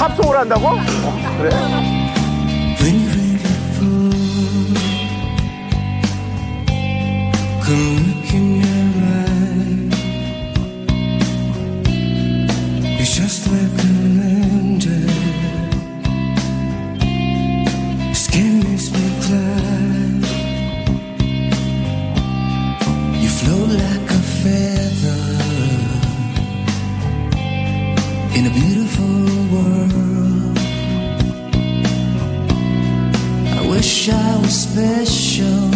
팝송을 한다고? 그래? When you're ready for come look in your eyes. It's just like an angel. Skin makes me glad. You float like a feather in a beautiful world. I wish I was special.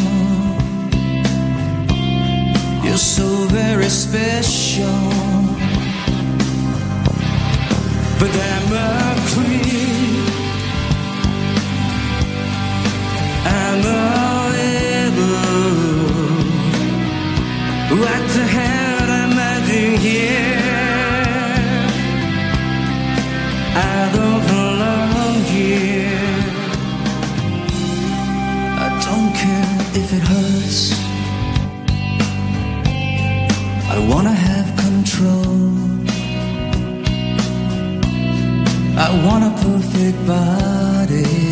You're so very special. But I'm a creep. I'm a rebel. What the hell am I doing here? I don't belong here. I don't care if it hurts. I wanna have control. I want a perfect body.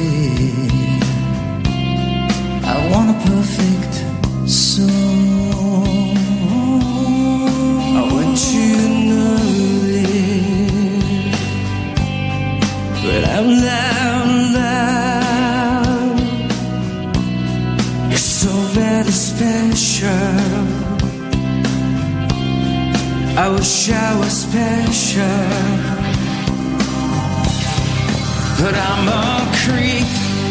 I want a perfect soul. I want you to live, but I'm loud. You're so very special. I wish I was special, but I'm a creep.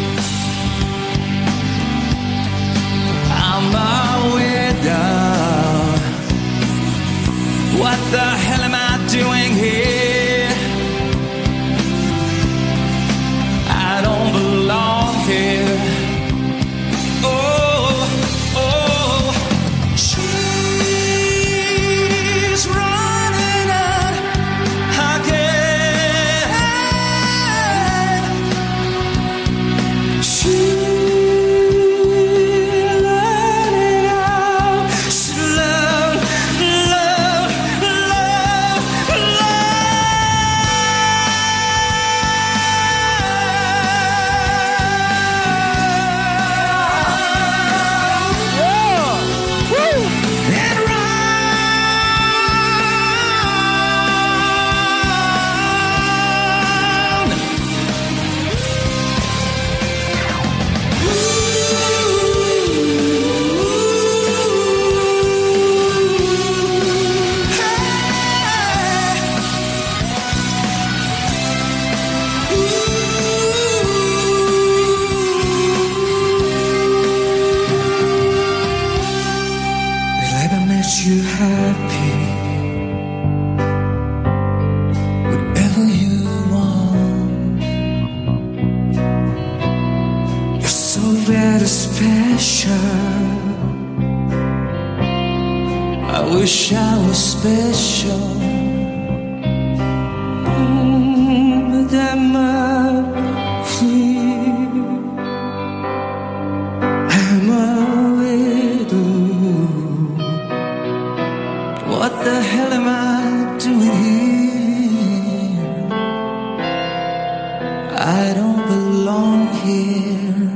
I'm a widow. What the hell am I doing here? I don't belong here. Oh, oh, she's running out again. She's running out. She's love, love, love, Will I ever make you happy? Whatever you want. You're so very special. I wish I was special. But I'm a free. I'm a widow. What the hell am I doing here? I don't belong here.